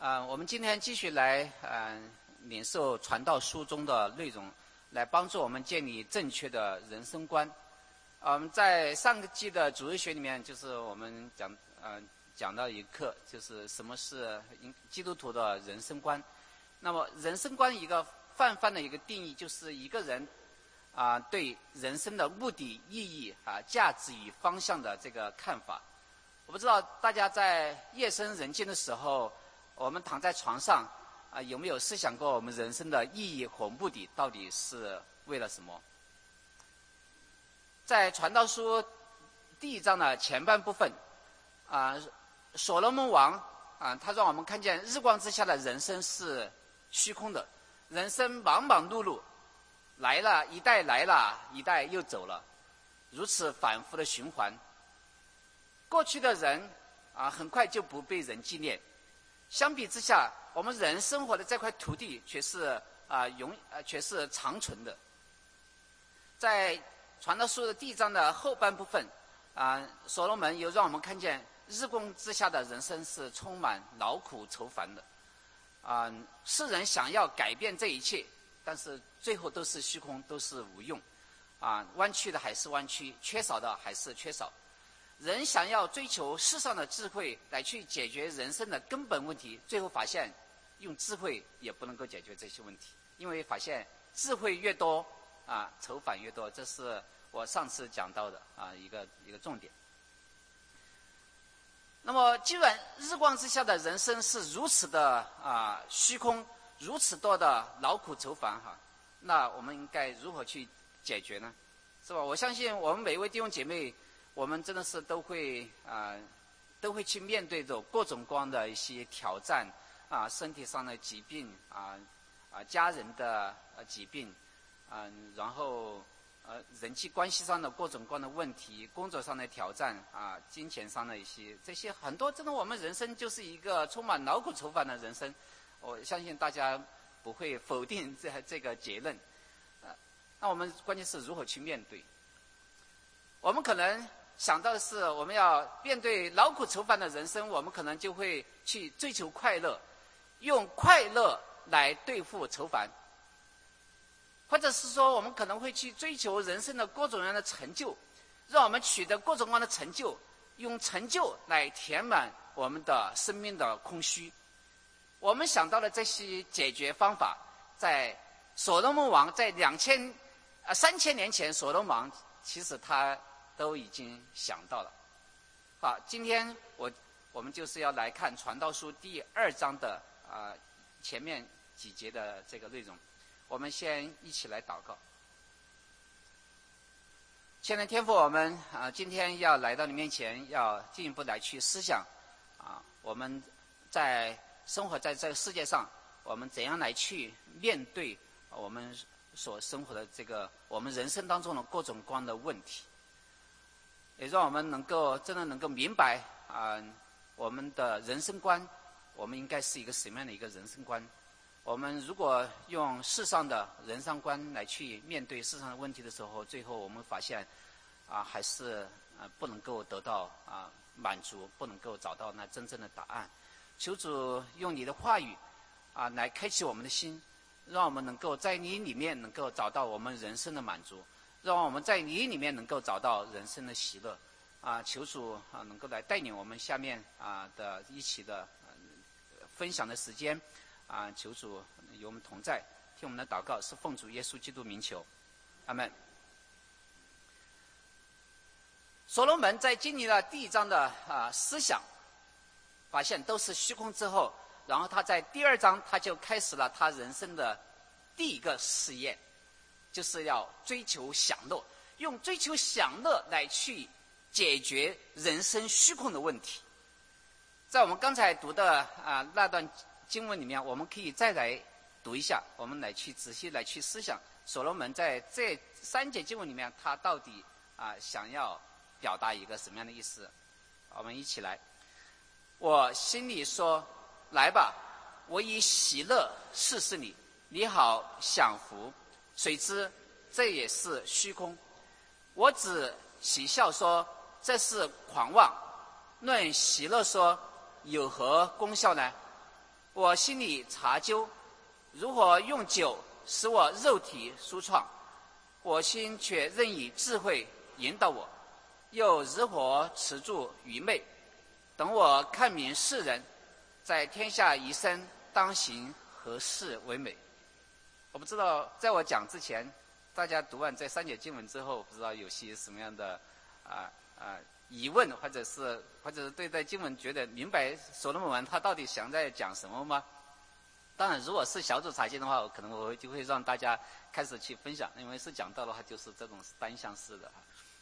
我们今天继续来领受传道书中的内容，来帮助我们建立正确的人生观。在上个季的主日学里面，就是我们讲到一课，就是什么是基督徒的人生观。那么人生观一个泛泛的一个定义，就是一个人对人生的目的、意义、价值与方向的这个看法。我不知道大家在夜深人静的时候，我们躺在床上有没有思想过我们人生的意义和目的到底是为了什么？在传道书第1章的前半部分，所罗门王他让我们看见日光之下的人生是虚空的，人生忙忙碌碌，来了一代来了，一代又走了，如此反复的循环。过去的人很快就不被人纪念，相比之下，我们人生活的这块土地却是却是长存的。在传道书的第1章的后半部分，所罗门又让我们看见日光之下的人生是充满劳苦愁烦的。世人想要改变这一切，但是最后都是虚空，都是无用。弯曲的还是弯曲，缺少的还是缺少。人想要追求世上的智慧来去解决人生的根本问题，最后发现用智慧也不能够解决这些问题，因为发现智慧越多愁烦越多，这是我上次讲到的一个重点。那么既然日光之下的人生是如此的虚空，如此多的劳苦愁烦那我们应该如何去解决呢？是吧？我相信我们每一位弟兄姐妹，我们真的是都会去面对着各种各样的一些挑战身体上的疾病家人的疾病然后人际关系上的各种各样的问题，工作上的挑战金钱上的一些这些很多，真的我们人生就是一个充满劳苦愁烦的人生。我相信大家不会否定这个结论。那我们关键是如何去面对。我们可能想到的是，我们要面对劳苦愁烦的人生，我们可能就会去追求快乐，用快乐来对付愁烦，或者是说我们可能会去追求人生的各种各样的成就，让我们取得各种各样的成就，用成就来填满我们的生命的空虚。我们想到的这些解决方法，在所罗门王在3000年前，所罗门王其实他都已经想到了。好，今天我们就是要来看传道书第2章的前面几节的这个内容。我们先一起来祷告。亲爱的天父，我们今天要来到你面前，要进一步来去思想我们在生活在这个世界上，我们怎样来去面对我们所生活的这个我们人生当中的各种各样的问题，也让我们真的能够明白我们的人生观，我们应该是一个什么样的一个人生观。我们如果用世上的人生观来去面对世上的问题的时候，最后我们发现还是不能够得到满足，不能够找到那真正的答案。求主用你的话语来开启我们的心，让我们能够在你里面能够找到我们人生的满足，让我们在你里面能够找到人生的喜乐求主能够来带领我们下面的一起的分享的时间求主与我们同在，听我们的祷告是奉主耶稣基督名求，阿们。所罗门在经历了第1章的思想，发现都是虚空之后，然后他在第2章他就开始了他人生的第一个试验，就是要追求享乐，用追求享乐来去解决人生虚空的问题。在我们刚才读的那段经文里面，我们可以再来读一下，我们来去仔细来去思想所罗门在这3节经文里面，他到底想要表达一个什么样的意思。我们一起来。我心里说，来吧，我以喜乐试试你，你好享福，谁知这也是虚空。我只喜笑说，这是狂妄，论喜乐说，有何功效呢？ 我心里查究，如何用酒使我肉体舒畅，我心却任以智慧引导我，又如何持住愚昧？等我看明世人，在天下一生当行何事为美？我不知道，在我讲之前，大家读完这3节经文之后，不知道有些什么样的疑问，或者是对这经文觉得明白所罗门王他到底想在讲什么吗？当然，如果是小组查经的话，我就会让大家开始去分享，因为是讲道的话，就是这种单向式的。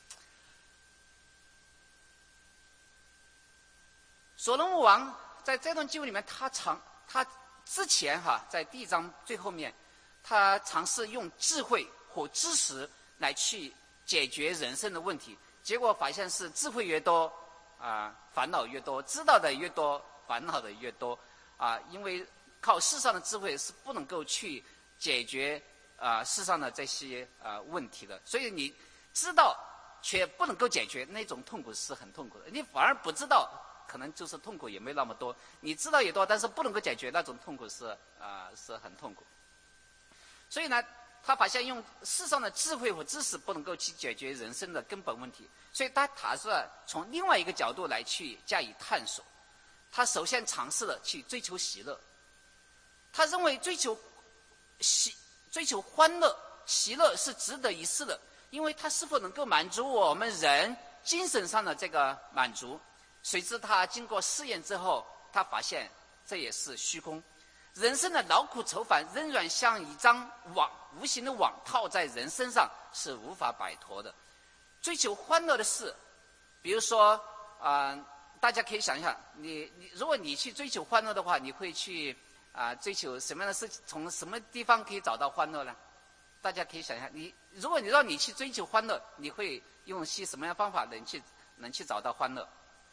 所罗门王在这段经文里面，他之前在第1章最后面，他尝试用智慧或知识来去解决人生的问题，结果发现是智慧越多烦恼越多，知道的越多，烦恼的越多因为靠世上的智慧是不能够去解决世上的这些问题的，所以你知道却不能够解决，那种痛苦是很痛苦的。你反而不知道，可能就是痛苦也没那么多；你知道也多，但是不能够解决，那种痛苦是很痛苦。所以呢，他发现用世上的智慧和知识不能够去解决人生的根本问题，所以他打算从另外一个角度来去加以探索。他首先尝试了去追求喜乐。他认为追求欢乐、喜乐是值得一试的，因为它是否能够满足我们人精神上的这个满足。谁知他经过试验之后，他发现这也是虚空。人生的劳苦愁烦仍然像一张网，无形的网套在人身上，是无法摆脱的。追求欢乐的事，比如说大家可以想一想，如果你去追求欢乐的话，你会去追求什么样的事情？从什么地方可以找到欢乐呢？大家可以想一下，如果让你去追求欢乐，你会用些什么样的方法能去找到欢乐？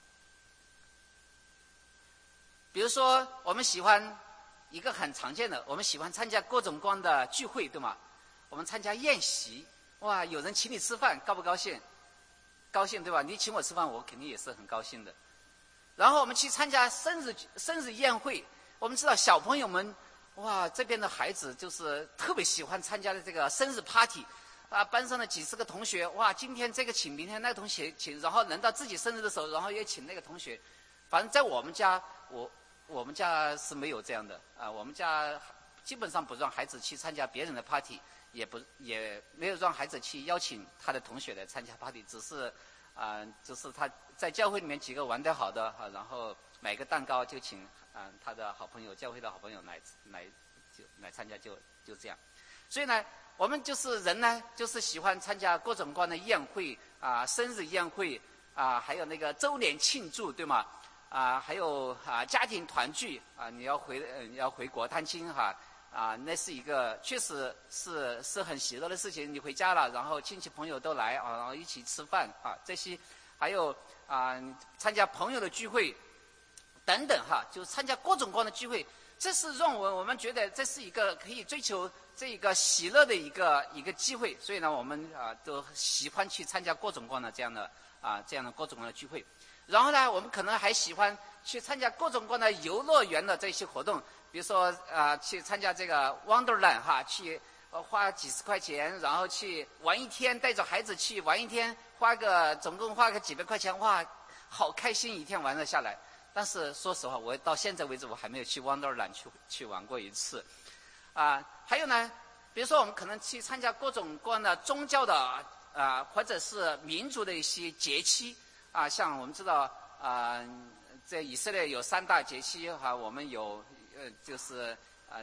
比如说，我们喜欢一个很常见的，我们喜欢参加各种各样的聚会，对吗？我们参加宴席，哇，有人请你吃饭，高不高兴？高兴，对吧？你请我吃饭，我肯定也是很高兴的。然后我们去参加生日宴会。我们知道小朋友们，哇，这边的孩子就是特别喜欢参加的这个生日 party，班上的几十个同学，哇，今天这个请，明天那个同学请，然后轮到自己生日的时候，然后也请那个同学。反正在我们家，我们家是没有这样的我们家基本上不让孩子去参加别人的 party， 也没有让孩子去邀请他的同学来参加 party， 只是就是他在教会里面几个玩得好的然后买个蛋糕就请他的好朋友，教会的好朋友来参加，就这样。所以呢，我们就是人呢，就是喜欢参加各种各样的宴会生日宴会还有那个周年庆祝，对吗？还有家庭团聚你要回国探亲那是一个确实是很喜乐的事情。你回家了，然后亲戚朋友都来然后一起吃饭这些，还有参加朋友的聚会等等就参加各种各样的聚会，这是让我们觉得这是一个可以追求这个喜乐的一个机会。所以呢，我们都喜欢去参加各种各样的这样的各种各样的聚会。然后呢，我们可能还喜欢去参加各种各样的游乐园的这些活动，比如说去参加这个 Wonderland 去花几十块钱，然后去玩一天，带着孩子去玩一天，总共花个几百块钱，哇，好开心，一天玩了下来。但是说实话，我到现在为止我还没有去 Wonderland 去玩过一次还有呢，比如说我们可能去参加各种各样的宗教的或者是民族的一些节期像我们知道在以色列有3大节期我们有就是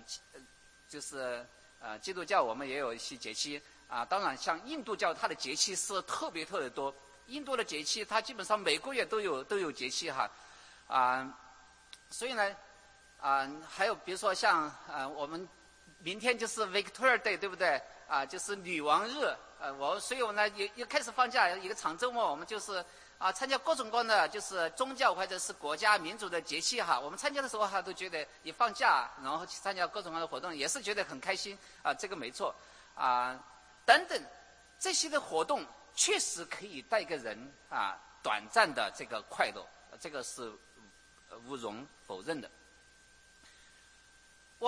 基督教我们也有一些节期当然像印度教它的节期是特别多。印度的节期它基本上每个月都有节期所以呢还有比如说像我们明天就是 Victoria Day， 对不对就是女王日所以我呢也开始放假，一个长周末，我们就是参加各种各样的就是宗教或者是国家民族的节气我们参加的时候都觉得一放假，然后去参加各种各样的活动，也是觉得很开心这个没错等等，这些的活动确实可以带给人短暂的这个快乐，这个是毋容否认的。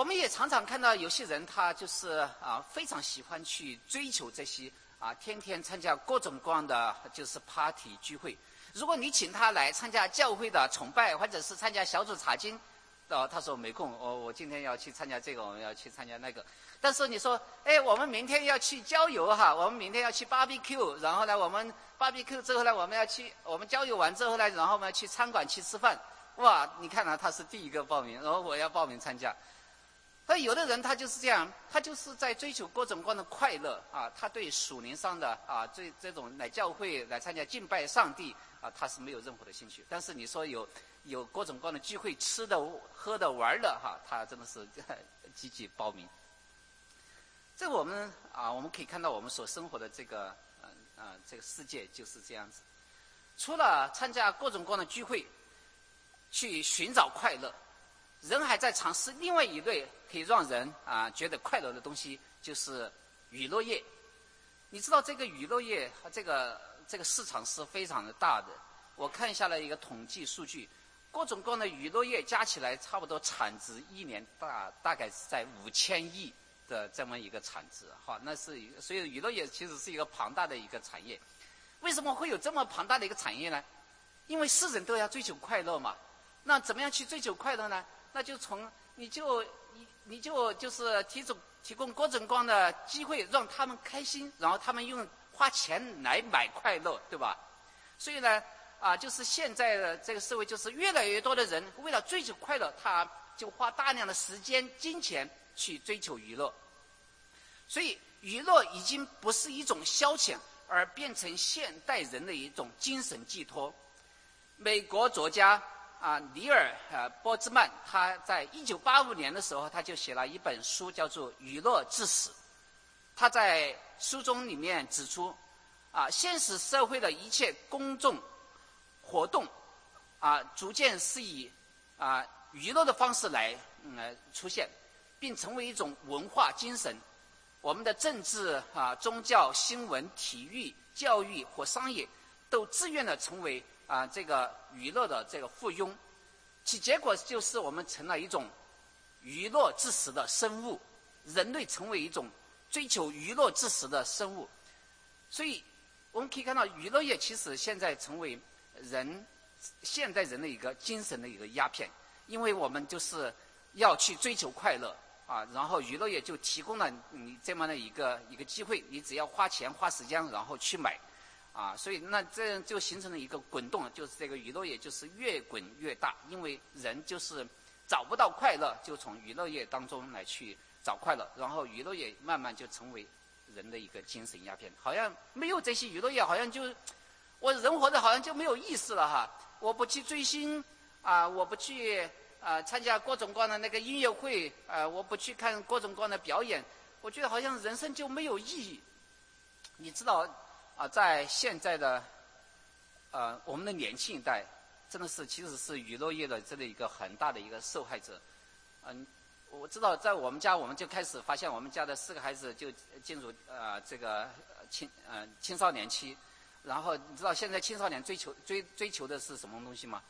我们也常常看到有些人，他就是非常喜欢去追求这些天天参加各种各样的就是 party 聚会。如果你请他来参加教会的崇拜，或者是参加小组查经，他说没空，我今天要去参加这个，我们要去参加那个。但是你说，我们明天要去郊游哈，我们明天要去 barbecue， 然后呢，我们 barbecue 之后呢，我们郊游完之后呢，然后我们要去餐馆去吃饭。哇，你看他是第一个报名，然后我要报名参加。所以有的人他就是这样，他就是在追求各种各样的快乐他对属灵上的这种来教会来参加敬拜上帝他是没有任何的兴趣。但是你说有各种各样的聚会，吃的、喝的、玩的他真的是积极报名。这我们可以看到我们所生活的这个世界就是这样子。除了参加各种各样的聚会，去寻找快乐，人还在尝试另外一类可以让人觉得快乐的东西，就是娱乐业。你知道这个娱乐业这个市场是非常的大的。我看下来一个统计数据，各种各样的娱乐业加起来差不多产值一年大概是在5000亿的这么一个产值。所以娱乐业其实是一个庞大的一个产业。为什么会有这么庞大的一个产业呢？因为世人都要追求快乐嘛。那怎么样去追求快乐呢？那就你就是提供各种各样的机会让他们开心，然后他们花钱来买快乐，对吧？所以呢就是现在的这个社会，就是越来越多的人为了追求快乐，他就花大量的时间、金钱去追求娱乐。所以娱乐已经不是一种消遣，而变成现代人的一种精神寄托。美国作家尼尔波兹曼，他在1985年的时候，他就写了一本书，叫做《娱乐至死》。他在书中里面指出，现实社会的一切公众活动逐渐是以娱乐的方式来出现，并成为一种文化精神。我们的政治宗教、新闻、体育、教育或商业都自愿的成为这个娱乐的这个附庸，其结果就是我们成了一种娱乐至死的生物，人类成为一种追求娱乐至死的生物。所以我们可以看到，娱乐业其实现在成为现代人的一个精神的一个鸦片，因为我们就是要去追求快乐然后娱乐业就提供了你这么的一个机会，你只要花钱花时间然后去买所以那这样就形成了一个滚动，就是这个娱乐业就是越滚越大，因为人就是找不到快乐，就从娱乐业当中来去找快乐，然后娱乐业慢慢就成为人的一个精神鸦片。好像没有这些娱乐业，好像就我人活着好像就没有意思了我不去追星我不去参加各种各样的那个音乐会我不去看各种各样的表演，我觉得好像人生就没有意义。你知道在现在的我们的年轻一代，真的是其实是娱乐业的这个一个很大的一个受害者。我知道在我们家，我们就开始发现我们家的4个孩子就进入这个青少年期，然后你知道现在青少年追求的是什么东西吗？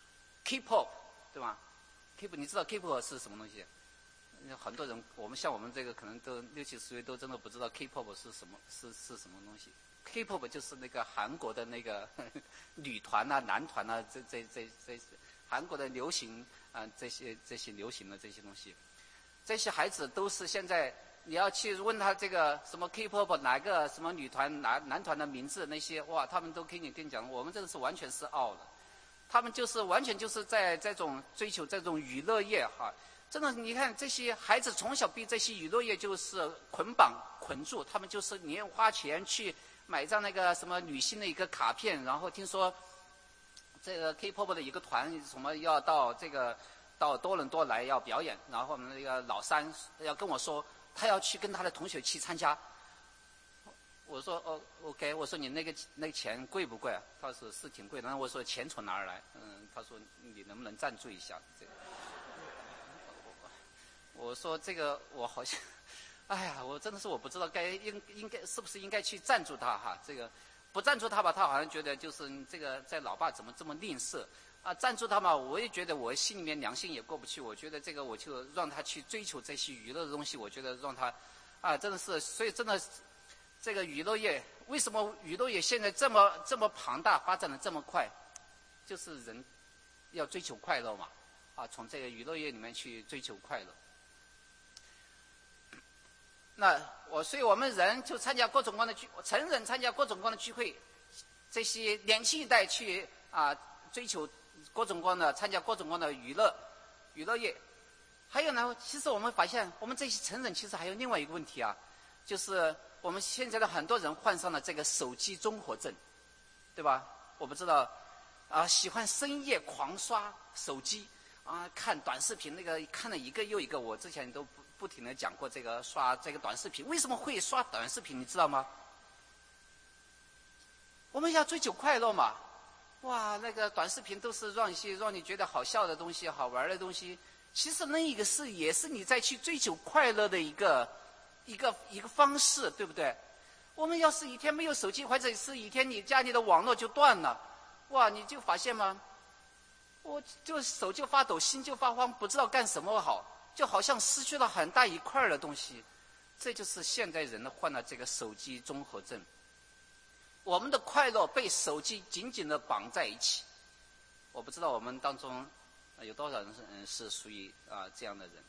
K-pop 对吧？ K-pop 你知道 K-pop 是什么东西？很多人像我们这个可能都60、70岁都真的不知道 K-pop 是什么东西。K-pop 就是那个韩国的那个女团男团这韩国的流行这些流行的这些东西。这些孩子都是现在你要去问他这个什么 K-pop 哪个什么女团男团的名字那些，哇，他们都跟你讲，我们这个是完全是傲的。他们就是完全就是在这种追求这种娱乐业真的，你看这些孩子从小被这些娱乐业就是捆住，他们就是宁愿花钱去买张那个什么女星的一个卡片，然后听说这个 K-pop 的一个团什么要到多伦多来要表演，然后我们那个老三要跟我说他要去跟他的同学去参加。我说OK， 我说你那个钱贵不贵他说是挺贵的。然后我说钱从哪儿来？他说你能不能赞助一下这个？我说这个我好像，哎呀，我真的是我不知道应该是不是应该去赞助他这个不赞助他吧，他好像觉得就是这个在老爸怎么这么吝啬。 赞助他嘛，我也觉得我心里面良心也过不去。我觉得这个我就让他去追求这些娱乐的东西，我觉得让他真的是，所以真的这个娱乐业，为什么娱乐业现在这么庞大，发展的这么快，就是人要追求快乐嘛，从这个娱乐业里面去追求快乐。所以我们人就参加各种各样的成人参加各种各样的聚会，这些年轻一代去追求各种各样的参加各种各样的娱乐业。还有呢，其实我们发现我们这些成人其实还有另外一个问题就是我们现在的很多人患上了这个手机综合症，对吧？我不知道喜欢深夜狂刷手机看短视频，那个看了一个又一个。我之前都不停地讲过这个刷这个短视频。为什么会刷短视频你知道吗？我们要追求快乐嘛。哇，那个短视频都是让你觉得好笑的东西，好玩的东西。其实那一个也是你在去追求快乐的一个方式，对不对？我们要是一天没有手机，或者是一天你家里的网络就断了，哇，你就发现吗？我就手就发抖，心就发慌，不知道干什么好，就好像失去了很大一块的东西。这就是现代人患了这个手机综合症。我们的快乐被手机紧紧地绑在一起。我不知道我们当中有多少人是属于这样的人。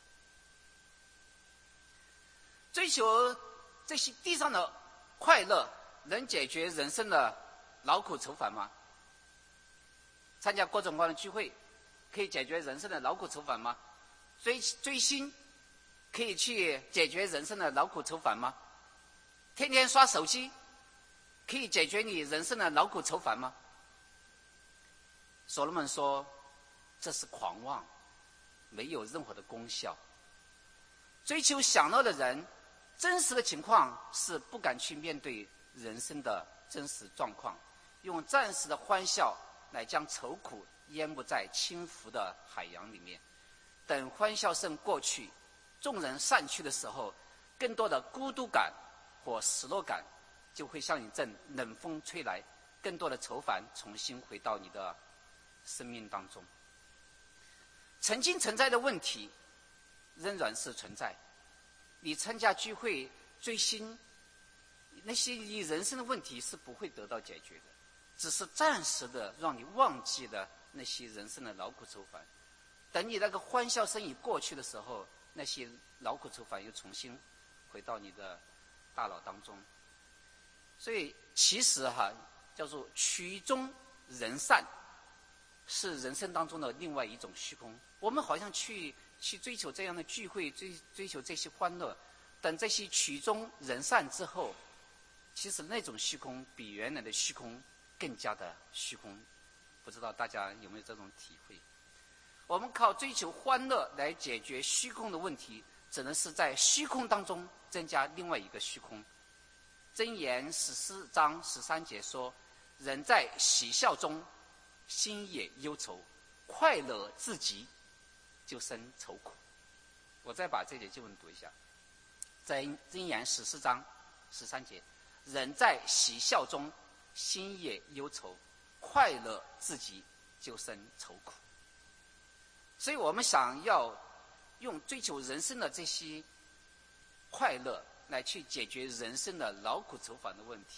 追求这些地上的快乐，能解决人生的劳苦愁烦吗？参加各种各样的聚会，可以解决人生的劳苦愁烦吗？追星，可以去解决人生的劳苦愁烦吗？天天刷手机，可以解决你人生的劳苦愁烦吗？所罗门说，这是狂妄，没有任何的功效。追求享乐的人，真实的情况是不敢去面对人生的真实状况，用暂时的欢笑来将愁苦淹没在轻浮的海洋里面。等欢笑声过去，众人散去的时候，更多的孤独感或失落感就会像一阵冷风吹来，更多的愁烦重新回到你的生命当中。曾经存在的问题仍然是存在。你参加聚会、追星，那些你人生的问题是不会得到解决的，只是暂时的让你忘记了那些人生的劳苦愁烦。等你那个欢笑声一过去的时候，那些劳苦愁烦又重新回到你的大脑当中。所以其实叫做曲终人散，是人生当中的另外一种虚空。我们好像去追求这样的聚会，追求这些欢乐，等这些曲终人散之后，其实那种虚空比原来的虚空更加的虚空。不知道大家有没有这种体会？我们靠追求欢乐来解决虚空的问题，只能是在虚空当中增加另外一个虚空。箴言14章13节说，人在喜笑中心也忧愁，快乐至极就生愁苦。我再把这节经文读一下，在箴言14章13节，人在喜笑中心也忧愁，快乐至极就生愁苦。所以我们想要用追求人生的这些快乐来去解决人生的劳苦愁烦的问题，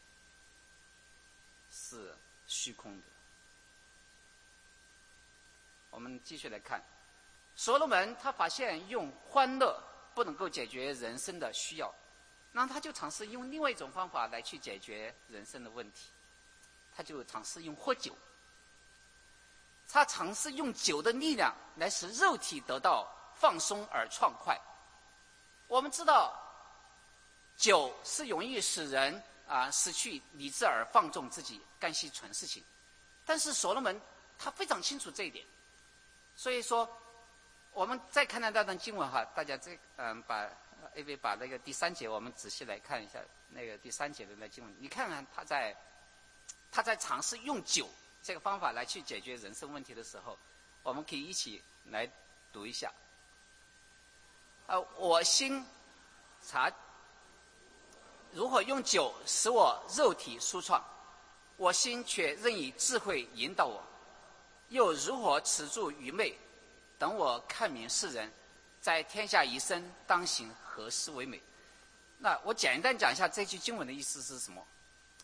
是虚空的。我们继续来看，所罗门他发现用欢乐不能够解决人生的需要，那他就尝试用另外一种方法来去解决人生的问题，他就尝试用喝酒。他尝试用酒的力量来使肉体得到放松而畅快。我们知道，酒是容易使人失去理智而放纵自己，干些蠢事情。但是所罗门他非常清楚这一点，所以说，我们再看那段经文大家把那个第3节我们仔细来看一下，那个第3节的那经文，你看看他在尝试用酒这个方法来去解决人生问题的时候，我们可以一起来读一下。我心察如何用酒使我肉体舒畅，我心却任以智慧引导我。 又如何持住愚昧？等我看明世人，在天下一生，当行何事为美？那我简单讲一下这句经文的意思是什么。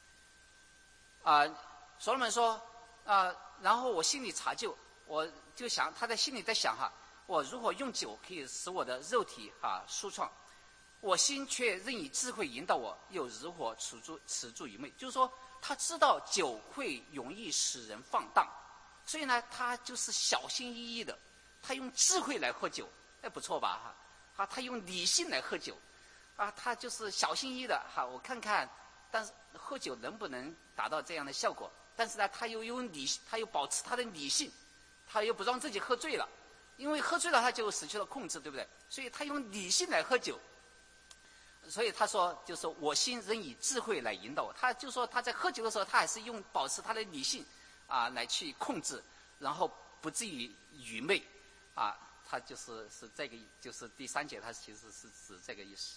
所罗门说然后我心里查究，我就想他在心里在想我如何用酒可以使我的肉体舒畅，我心却任以智慧引导我，又如何持住愚昧？就是说他知道酒会容易使人放荡，所以呢他就是小心翼翼的，他用智慧来喝酒，不错吧他用理性来喝酒他就是小心翼翼的我看看，但是喝酒能不能达到这样的效果？但是呢他又保持他的理性，他又不让自己喝醉了，因为喝醉了他就失去了控制，对不对？所以他用理性来喝酒。所以他说就是我心仍以智慧来引导我，他就说他在喝酒的时候他还是保持他的理性来去控制，然后不至于愚昧他是这个，就是第3节他其实是指这个意思。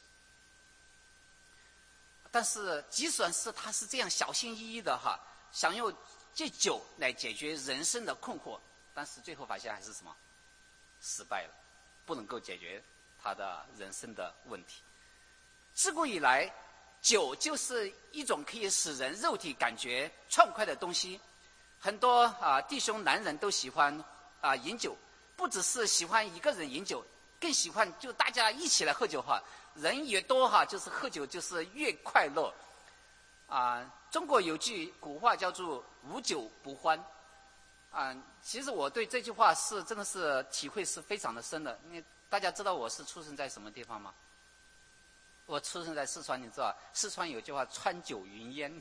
但是即使是他是这样小心翼翼的想用借酒来解决人生的困惑，但是最后发现还是什么？失败了，不能够解决他的人生的问题。自古以来，酒就是一种可以使人肉体感觉畅快的东西。很多弟兄男人都喜欢饮酒，不只是喜欢一个人饮酒，更喜欢就大家一起来喝酒人越多就是喝酒就是越快乐中国有句古话叫做无酒不欢其实我对这句话真的是体会是非常的深的。因为大家知道我是出生在什么地方吗？我出生在四川，你知道四川有句话川酒云烟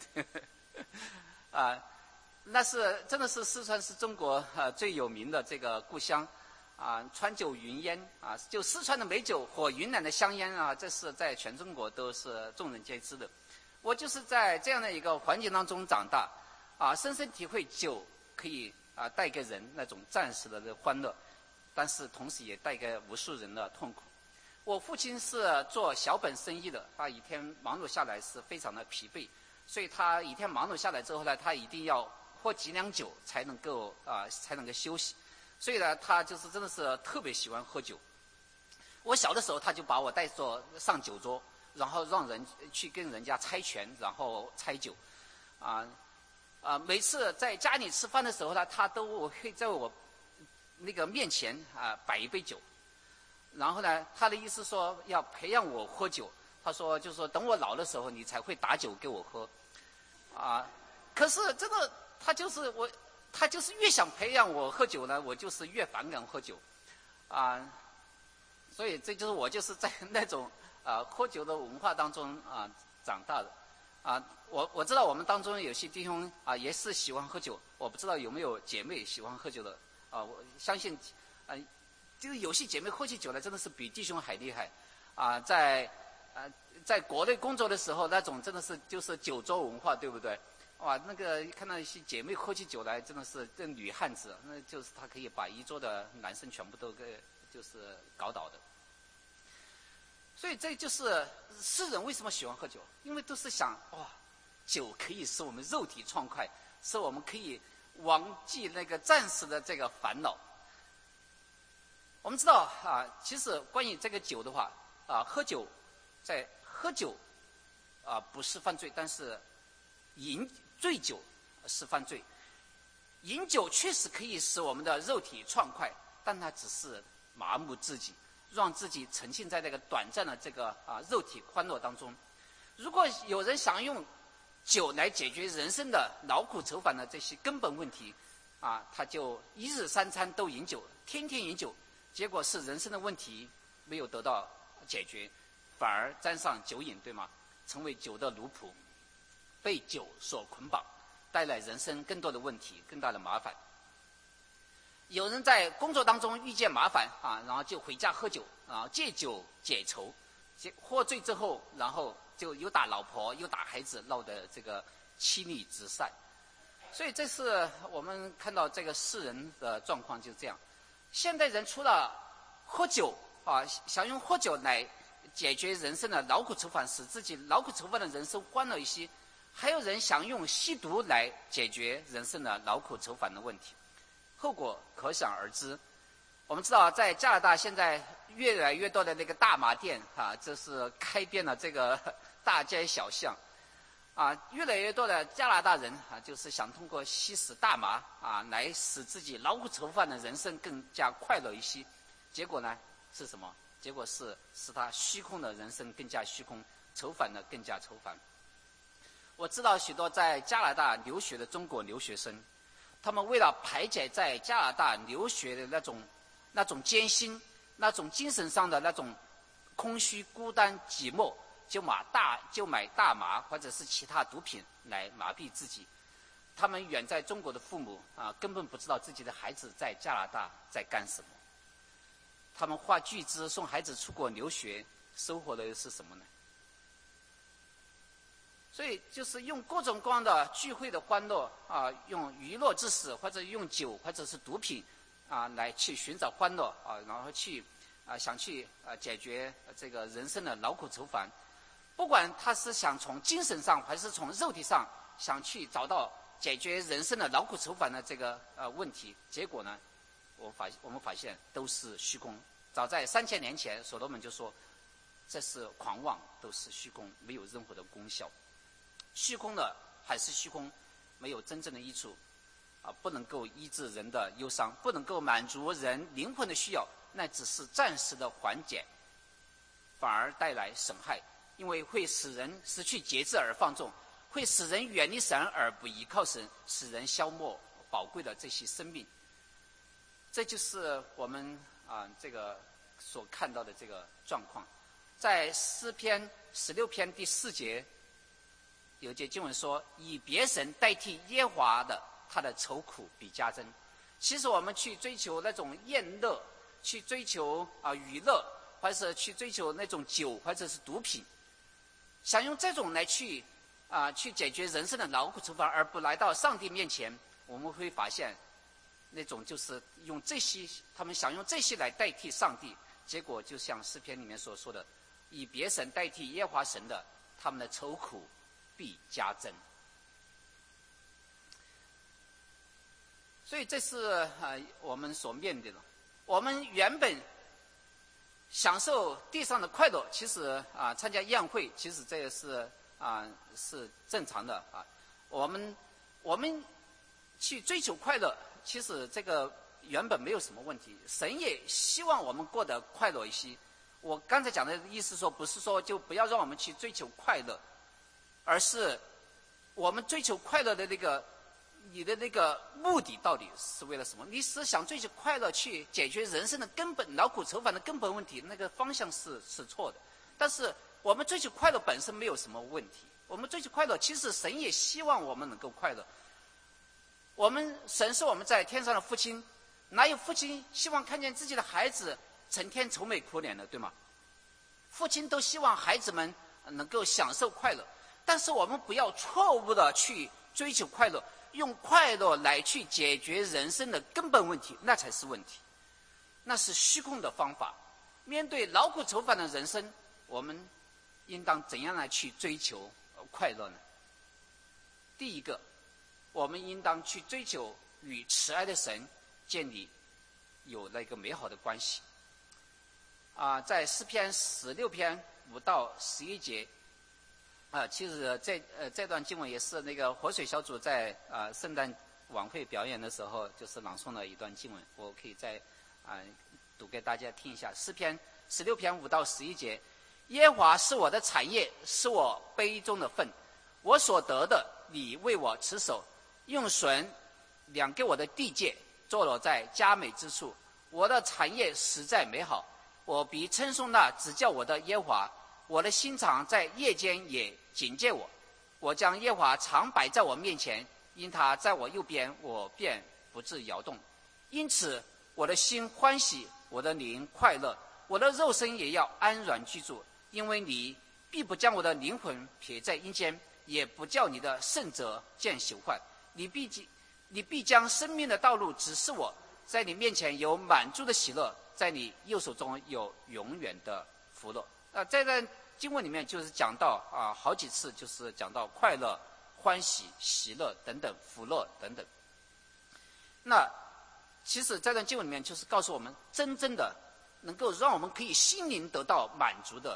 那是真的是四川是中国最有名的这个故乡川酒云烟就四川的美酒和云南的香烟这是在全中国都是众人皆知的。我就是在这样的一个环境当中长大深深体会酒可以带给人那种暂时的欢乐，但是同时也带给无数人的痛苦。我父亲是做小本生意的，他一天忙碌下来是非常的疲惫，所以他一天忙碌下来之后呢，他一定要喝几两酒才能够休息。所以呢他就是真的是特别喜欢喝酒。我小的时候他就把我带着上酒桌，然后让人去跟人家猜拳，然后猜酒每次在家里吃饭的时候呢，他都会在我那个面前摆一杯酒，然后呢他的意思说要培养我喝酒，他说就是说等我老的时候你才会打酒给我喝可是真的他就是越想培养我喝酒呢，我就是越反感喝酒所以这就是我就是在那种喝酒的文化当中长大的我知道我们当中有些弟兄也是喜欢喝酒，我不知道有没有姐妹喜欢喝酒的我相信就是有些姐妹喝起酒来真的是比弟兄还厉害在国内工作的时候，那种真的是就是酒桌文化，对不对？哇，那个看到一些姐妹喝起酒来，真的是这女汉子，那就是她可以把一桌的男生全部都给就是搞倒的。所以这就是世人为什么喜欢喝酒，因为都是想酒可以使我们肉体畅快，使我们可以忘记那个暂时的这个烦恼。我们知道其实关于这个酒的话喝酒不是犯罪，但是醉酒是犯罪。饮酒确实可以使我们的肉体畅快，但它只是麻木自己，让自己沉浸在那个短暂的这个肉体欢乐当中。如果有人想用酒来解决人生的劳苦愁烦的这些根本问题他就一日3餐都饮酒，天天饮酒，结果是人生的问题没有得到解决，反而沾上酒瘾，对吗？成为酒的奴仆，被酒所捆绑，带来人生更多的问题，更大的麻烦。有人在工作当中遇见麻烦然后就回家喝酒借酒解愁，喝醉之后然后就又打老婆又打孩子，闹得这个妻离子散。所以这是我们看到这个世人的状况就是这样。现代人除了喝酒想用喝酒来解决人生的劳苦愁烦，使自己劳苦愁烦的人生欢乐一些，还有人想用吸毒来解决人生的劳苦愁烦的问题。 后果可想而知。我们知道，在加拿大现在越来越多的那个大麻店啊，这是开遍了这个大街小巷。越来越多的加拿大人就是想通过吸食大麻来使自己劳苦愁烦的人生更加快乐一些。结果呢是什么？结果是使他虚空的人生更加虚空，愁烦的更加愁烦。我知道许多在加拿大留学的中国留学生，他们为了排解在加拿大留学的那种艰辛，那种精神上的那种空虚、孤单、寂寞，就买大麻或者是其他毒品来麻痹自己。他们远在中国的父母根本不知道自己的孩子在加拿大在干什么。他们花巨资送孩子出国留学，收获的是什么呢？所以就是用各种各样的聚会的欢乐用娱乐知识或者用酒或者是毒品来去寻找欢乐然后去想去解决这个人生的劳苦愁烦。不管他是想从精神上还是从肉体上想去找到解决人生的劳苦愁烦的这个问题，结果呢，我们发现都是虚空。早在3000年前，所罗门就说这是狂妄，都是虚空，没有任何的功效。虚空的还是虚空，没有真正的益处不能够医治人的忧伤，不能够满足人灵魂的需要，那只是暂时的缓解，反而带来损害。因为会使人失去节制而放纵，会使人远离神而不依靠神，使人消磨宝贵的这些生命。这就是我们这个所看到的这个状况。在诗篇16篇第4节，有一节经文说：“以别神代替耶和华的，他的愁苦必加增。”其实我们去追求那种宴乐，去追求娱乐，或者是去追求那种酒或者是毒品，想用这种来去解决人生的劳苦愁烦，而不来到上帝面前，我们会发现，那种就是用这些，他们想用这些来代替上帝，结果就像诗篇里面所说的，以别神代替耶和华神的，他们的愁苦必加增。所以这是我们所面对的。我们原本享受地上的快乐，其实参加宴会，其实这也是是正常的我们去追求快乐，其实这个原本没有什么问题。神也希望我们过得快乐一些。我刚才讲的意思说，不是说就不要让我们去追求快乐，而是我们追求快乐的你的那个目的到底是为了什么？你是想追求快乐去解决人生的根本劳苦愁烦的根本问题，那个方向是错的。但是我们追求快乐本身没有什么问题。我们追求快乐，其实神也希望我们能够快乐。神是我们在天上的父亲，哪有父亲希望看见自己的孩子成天愁眉苦脸的，对吗？父亲都希望孩子们能够享受快乐，但是我们不要错误的去追求快乐，用快乐来去解决人生的根本问题，那才是问题，那是虚空的方法。面对劳苦愁烦的人生，我们应当怎样来去追求快乐呢？第一个，我们应当去追求与慈爱的神建立有那个美好的关系。在诗篇16篇5到11节，其实这段经文也是那个活水小组在圣诞晚会表演的时候，就是朗诵了一段经文，我可以再读给大家听一下。诗篇16篇5到11节：耶和华是我的产业，是我杯中的分，我所得的，你为我持守，用绳量给我的地界，坐落在佳美之处。我的产业实在美好，我必称颂那指教我的耶和华。我的心肠在夜间也警戒我，我将耶和华常摆在我面前，因他在我右边，我便不致摇动。因此我的心欢喜，我的灵快乐，我的肉身也要安然居住，因为你必不将我的灵魂撇在阴间，也不叫你的圣者见朽坏。你必将生命的道路指示我，在你面前有满足的喜乐，在你右手中有永远的福乐。在这经文里面就是讲到好几次，就是讲到快乐、欢喜、喜乐等等、福乐等等。那其实这段经文里面就是告诉我们，真正的能够让我们可以心灵得到满足的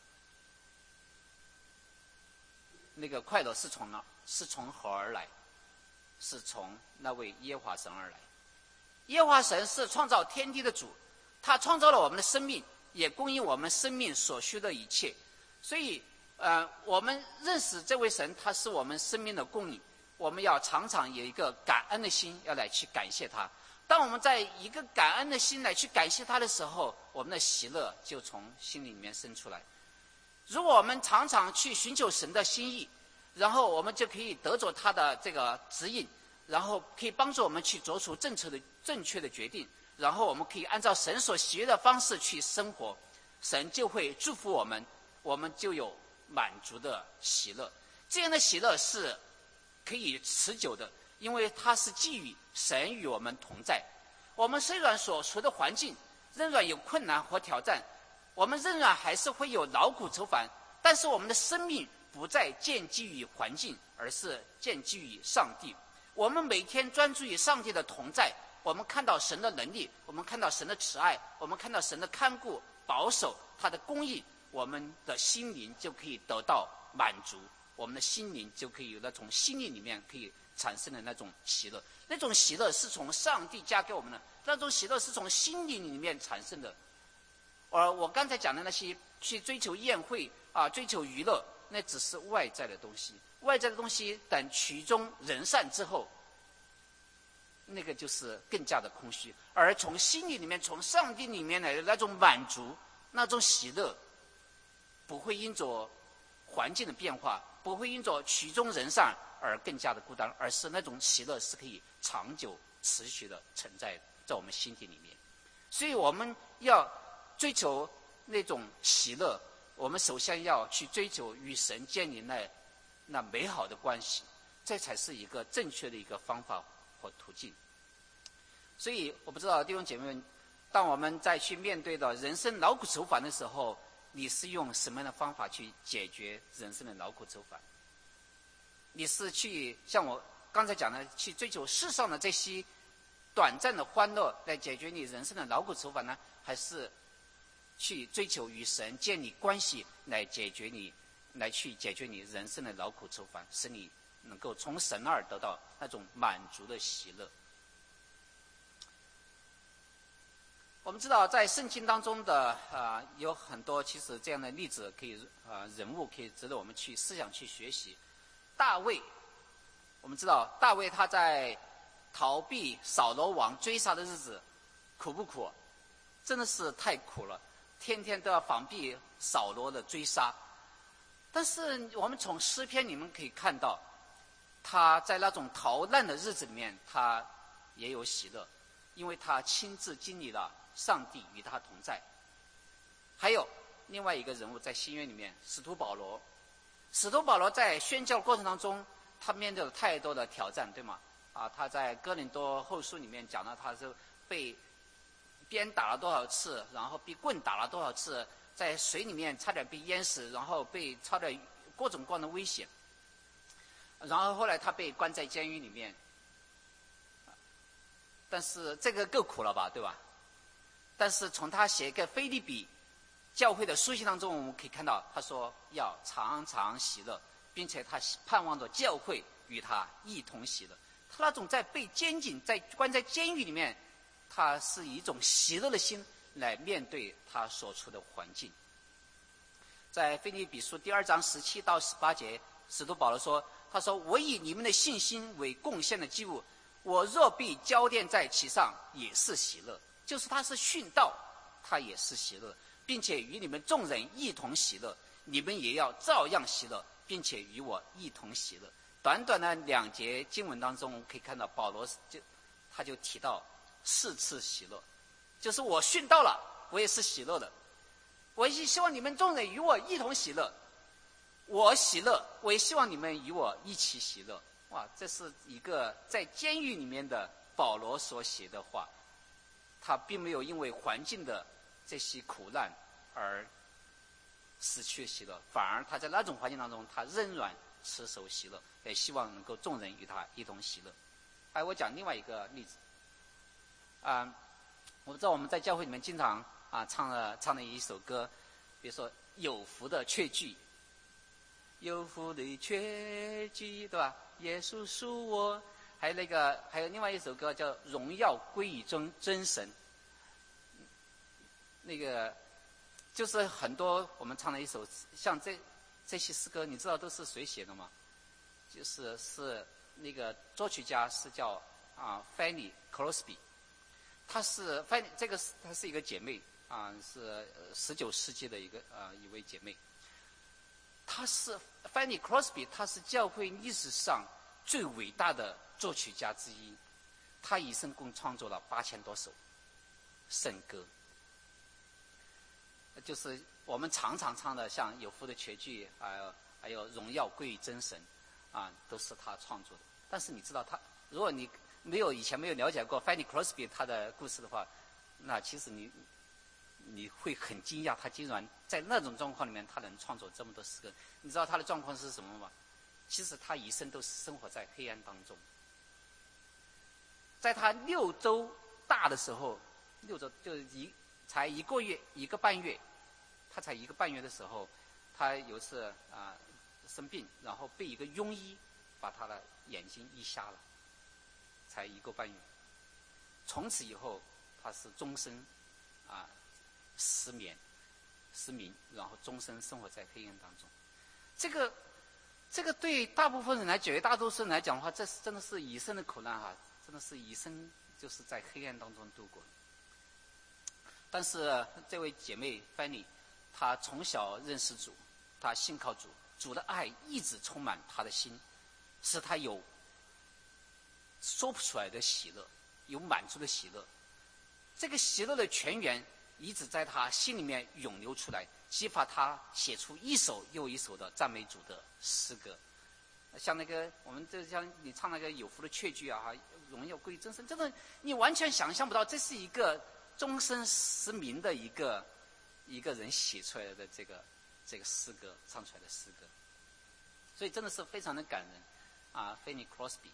那个快乐是从哪？是从何而来？是从那位耶和华神而来。耶和华神是创造天地的主，他创造了我们的生命，也供应我们生命所需的一切。所以，我们认识这位神，他是我们生命的供应。我们要常常有一个感恩的心，要来去感谢他。当我们在一个感恩的心来去感谢他的时候，我们的喜乐就从心里面生出来。如果我们常常去寻求神的心意，然后我们就可以得着他的这个指引，然后可以帮助我们去做出正确的决定，然后我们可以按照神所喜悦的方式去生活，神就会祝福我们，我们就有满足的喜乐。这样的喜乐是可以持久的，因为它是基于神与我们同在。我们虽然所处的环境仍然有困难和挑战，我们仍然还是会有劳苦愁烦，但是我们的生命不再建基于环境，而是建基于上帝。我们每天专注于上帝的同在，我们看到神的能力，我们看到神的慈爱，我们看到神的看顾保守，他的公义，我们的心灵就可以得到满足，我们的心灵就可以有那种心灵里面可以产生的那种喜乐。那种喜乐是从上帝加给我们的，那种喜乐是从心灵里面产生的。而我刚才讲的那些去追求宴会追求娱乐，那只是外在的东西。外在的东西等曲终人散之后，那个就是更加的空虚。而从心里面，从上帝里面来的那种满足，那种喜乐，不会因着环境的变化，不会因着曲终人散而更加的孤单，而是那种喜乐是可以长久持续的存在在我们心底里面。所以我们要追求那种喜乐，我们首先要去追求与神建立那美好的关系，这才是一个正确的一个方法和途径。所以我不知道弟兄姐妹们，当我们再去面对到人生劳苦愁烦的时候，你是用什么样的方法去解决人生的劳苦愁烦？你是去像我刚才讲的，去追求世上的这些短暂的欢乐来解决你人生的劳苦愁烦呢？还是去追求与神建立关系来去解决你人生的劳苦愁烦，使你能够从神那儿得到那种满足的喜乐？我们知道在圣经当中的有很多其实这样的例子可以人物可以值得我们去思想去学习。大卫，我们知道大卫他在逃避扫罗王追杀的日子苦不苦？真的是太苦了，天天都要防避扫罗的追杀。但是我们从诗篇里面可以看到，他在那种逃难的日子里面他也有喜乐，因为他亲自经历了上帝与他同在。还有另外一个人物在新约里面，使徒保罗。使徒保罗在宣教过程当中，他面对了太多的挑战，对吗？他在哥林多后书里面讲到，他是被鞭打了多少次，然后被棍打了多少次，在水里面差点被淹死，然后被差点各种各样的危险，然后后来他被关在监狱里面。但是这个够苦了吧，对吧？但是从他写一个腓立比教会的书信当中，我们可以看到他说要常常喜乐，并且他盼望着教会与他一同喜乐。他那种在被关在监狱里面，他是以一种喜乐的心来面对他所处的环境。在腓立比书第2章17到18节，使徒保罗说，他说，我以你们的信心为贡献的祭物，我若必交奠在其上，也是喜乐。就是他是殉道，他也是喜乐，并且与你们众人一同喜乐，你们也要照样喜乐，并且与我一同喜乐。短短的2节经文当中，我们可以看到保罗他就提到4次喜乐，就是我殉道了，我也是喜乐的，我也希望你们众人与我一同喜乐，我喜乐，我也希望你们与我一起喜乐。哇，这是一个在监狱里面的保罗所写的话，他并没有因为环境的这些苦难而失去喜乐，反而他在那种环境当中，他仍然持守喜乐，也希望能够众人与他一同喜乐。我讲另外一个例子， 我不知道我们在教会里面经常唱的一首歌，比如说有福的确据，有福的确据，对吧？耶稣属我，还有另外一首歌叫荣耀归于真神，就是很多我们唱的一首，像这些诗歌，你知道都是谁写的吗？是那个作曲家是叫Fanny Crosby， 她是一个姐妹是19世纪的一位姐妹。她是 Fanny Crosby， 她是教会历史上最伟大的作曲家之一，她一生共创作了8000多首圣歌。就是我们常常唱的，像有福的全句，还有荣耀归于真神，都是他创作的。但是你知道如果你以前没有了解过 Fanny Crosby 他的故事的话，那其实你会很惊讶，他竟然在那种状况里面，他能创作这么多诗歌。你知道他的状况是什么吗？其实他一生都是生活在黑暗当中。在他6周大的时候，6周就是才1个月1个半月，他才1个半月的时候，他有一次生病，然后被一个庸医把他的眼睛医瞎了，才1个半月。从此以后，他是终身失明，然后终身生活在黑暗当中。这个对大部分人来，绝大多数人来讲的话，这是真的是一生的苦难真的是一生就是在黑暗当中度过。但是这位姐妹 Fanny， 她从小认识主，她信靠主，主的爱一直充满她的心，使她有说不出来的喜乐，有满足的喜乐。这个喜乐的泉源一直在她心里面涌流出来，激发她写出一首又一首的赞美主的诗歌。像像你唱那个有福的确据荣耀归于真神，真的你完全想象不到，这是一个终身失明的一个人写出来的这个诗歌，唱出来的诗歌，所以真的是非常的感人Fanny Crosby。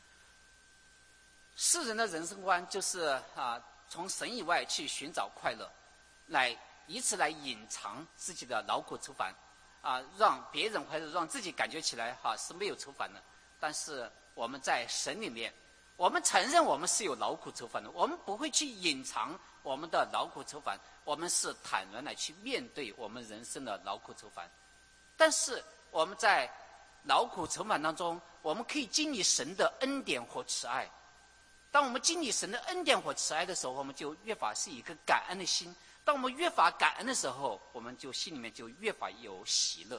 世人的人生观就是从神以外去寻找快乐，以此来隐藏自己的劳苦愁烦让别人或者让自己感觉起来是没有愁烦的。但是我们在神里面，我们承认我们是有劳苦愁烦的，我们不会去隐藏我们的劳苦愁烦，我们是坦然来去面对我们人生的劳苦愁烦。但是我们在劳苦愁烦当中，我们可以经历神的恩典和慈爱。当我们经历神的恩典和慈爱的时候，我们就越发是一个感恩的心。当我们越发感恩的时候，我们就心里面就越发有喜乐。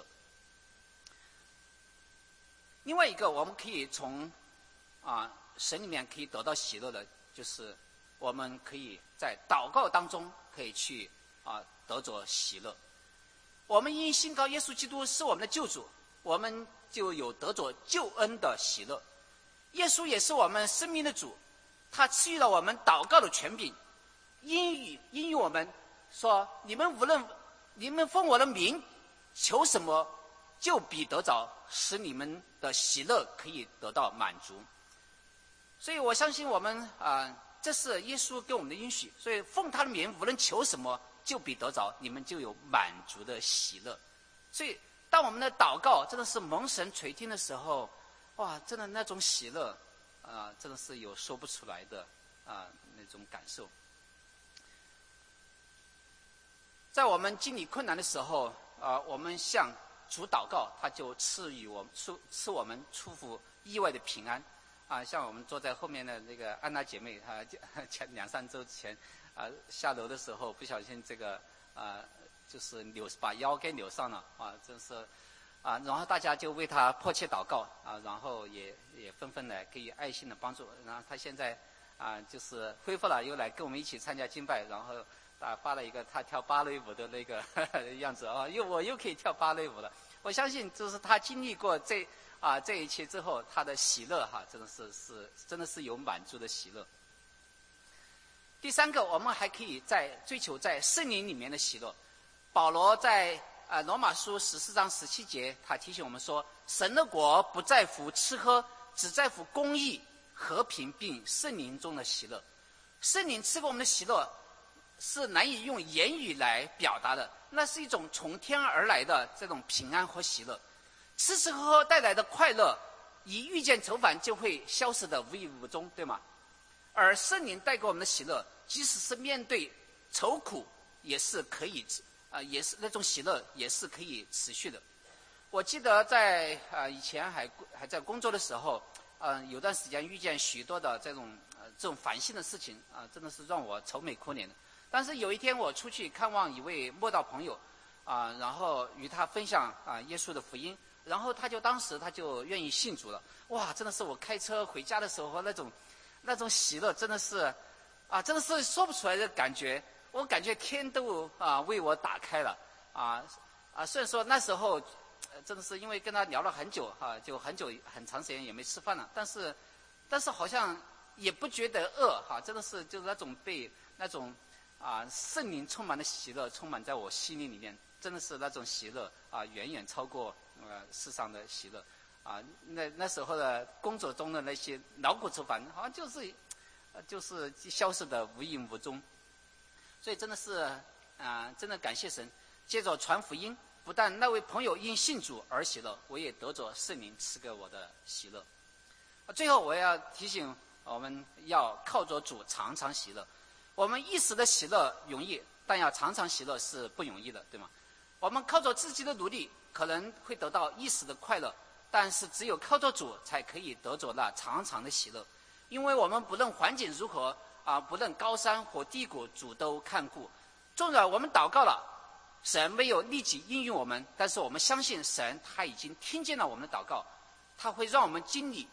另外一个，我们可以从神里面可以得到喜乐的，就是我们可以在祷告当中可以去得着喜乐。我们因信靠耶稣基督是我们的救主，我们就有得着救恩的喜乐。耶稣也是我们生命的主，他赐予了我们祷告的权柄，应许我们说：你们奉我的名求什么，就必得着，使你们的喜乐可以得到满足。所以我相信我们这是耶稣给我们的应许。所以奉他的名，无论求什么，就必得着，你们就有满足的喜乐。所以当我们的祷告真的是蒙神垂听的时候，哇，真的那种喜乐真的是有说不出来的那种感受。在我们经历困难的时候我们向主祷告，他就赐我们出乎意外的平安像我们坐在后面的那个安娜姐妹前2-3周前下楼的时候不小心就是把腰给扭伤了真是然后大家就为她迫切祷告然后也纷纷来给予爱心的帮助。然后她现在就是恢复了，又来跟我们一起参加敬拜，然后发了一个她跳芭蕾舞的那个样子我又可以跳芭蕾舞了。我相信就是她经历过这一切之后，她的喜乐真的是有满足的喜乐。第三个，我们还可以追求在圣灵里面的喜乐。保罗在罗马书14章17节，他提醒我们说：神的国不在乎吃喝，只在乎公义、和平并圣灵中的喜乐。 圣灵赐给我们的喜乐是难以用言语来表达的，那是一种从天而来的这种平安和喜乐。吃吃喝喝带来的快乐，一遇见愁烦就会消失的无影无踪，对吗？而圣灵带给我们的喜乐，即使是面对愁苦，也是可以也是那种喜乐也是可以持续的。我记得在以前还在工作的时候，有段时间遇见许多的这种烦心的事情真的是让我愁眉苦脸的。但是有一天我出去看望一位慕道朋友然后与他分享耶稣的福音，然后当时他就愿意信主了。哇，真的是我开车回家的时候那种喜乐，真的是真的是说不出来的感觉。我感觉天都为我打开了虽然说那时候真的是因为跟他聊了很久就很长时间也没吃饭了，但是好像也不觉得饿真的是就是那种被那种圣灵充满的喜乐充满在我心里面，真的是那种喜乐远远超过世上的喜乐那时候的工作中的那些劳苦愁烦好像就是消失的无影无踪。所以真的是真的感谢神，接着传福音，不但那位朋友因信主而喜乐，我也得着圣灵赐给我的喜乐。最后我要提醒我们要靠着主常常喜乐。我们一时的喜乐容易，但要常常喜乐是不容易的，对吗？我们靠着自己的努力可能会得到一时的快乐，但是只有靠着主才可以得着那常常的喜乐。因为我们不论环境如何不论高山或低谷，主都看顾。纵然我们祷告了，神没有立即应允我们，但是我们相信神他已经听见了我们的祷告，他会让我们经历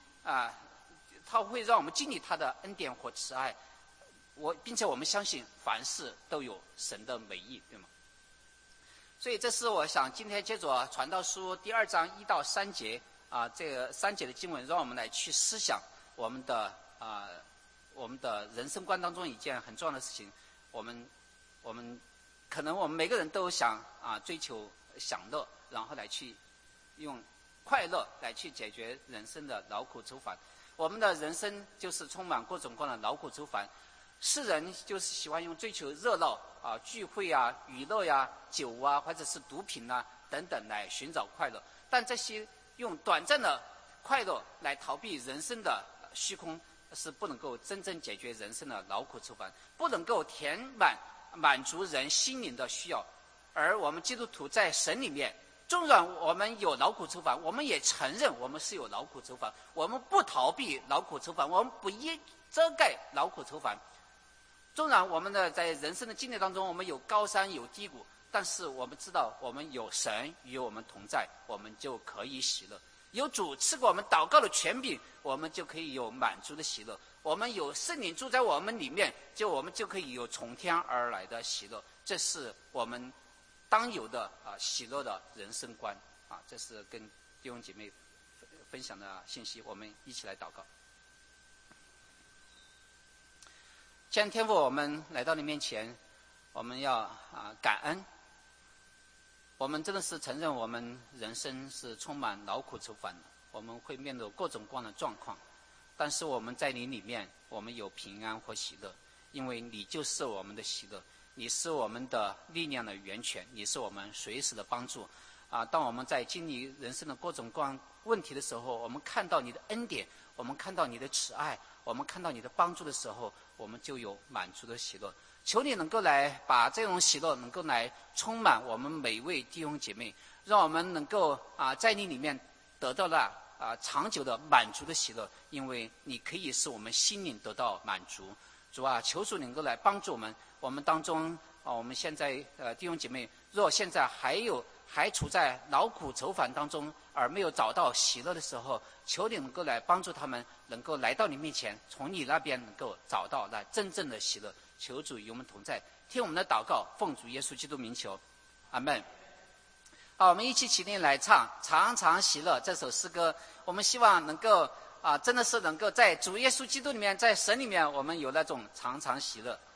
他的恩典和慈爱。并且我们相信凡事都有神的美意，对吗？所以这是我想今天接着传道书第2章1到3节这个3节的经文，让我们来去思想我们的人生观当中一件很重要的事情。我们可能我们每个人都想追求享乐，然后来去用快乐来去解决人生的劳苦愁烦。我们的人生就是充满各种各样的劳苦愁烦。世人就是喜欢用追求热闹聚会娱乐酒或者是毒品等等来寻找快乐，但这些用短暂的快乐来逃避人生的虚空，是不能够真正解决人生的劳苦愁烦，不能够满足人心灵的需要。而我们基督徒在神里面，纵然我们有劳苦愁烦，我们也承认我们是有劳苦愁烦，我们不逃避劳苦愁烦，我们不遮盖劳苦愁烦。纵然我们在人生的经历当中，我们有高山有低谷，但是我们知道我们有神与我们同在，我们就可以喜乐。有主赐给我们祷告的权柄，我们就可以有满足的喜乐。我们有圣灵住在我们里面，我们就可以有从天而来的喜乐。这是我们当有的喜乐的人生观这是跟弟兄姐妹分享的信息。我们一起来祷告。亲爱的天父，我们来到你面前，我们要感恩。我们真的是承认我们人生是充满劳苦愁烦的，我们会面对各种各样的状况，但是我们在你里面，我们有平安和喜乐，因为你就是我们的喜乐，你是我们的力量的源泉，你是我们随时的帮助当我们在经历人生的各种各样问题的时候，我们看到你的恩典，我们看到你的慈爱，我们看到你的帮助的时候，我们就有满足的喜乐。求你能够来把这种喜乐能够来充满我们每位弟兄姐妹，让我们能够在你里面得到了长久的满足的喜乐，因为你可以使我们心灵得到满足。主求主能够来帮助我们。我们当中我们现在弟兄姐妹若现在还处在劳苦愁烦当中而没有找到喜乐的时候，求你能够来帮助他们，能够来到你面前，从你那边能够找到那真正的喜乐。求主与我们同在，听我们的祷告，奉主耶稣基督名求，阿们。好，我们一起起立来唱《常常喜乐》这首诗歌。我们希望能够真的是能够在主耶稣基督里面，在神里面，我们有那种常常喜乐。